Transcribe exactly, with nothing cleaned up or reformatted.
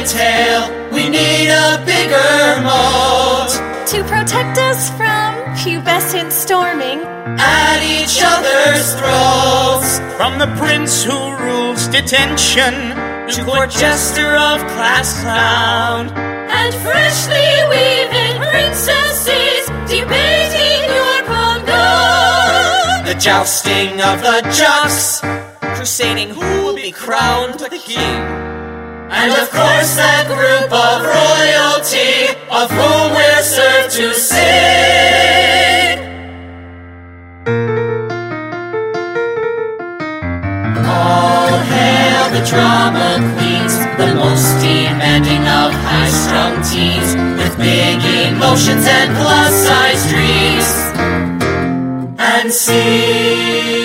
tale. We need a bigger moat to protect us from pubescent storming at each other's throats. From the prince who rules detention to court jester of class clown and freshly weaving princesses debating your prom gown. The jousting of the jocks, crusading who will be crowned the king. And of course that group of royalty of whom we're served to sing. All hail the drama queens, the most demanding of high-strung teens, with big emotions and plus-size dreams. And see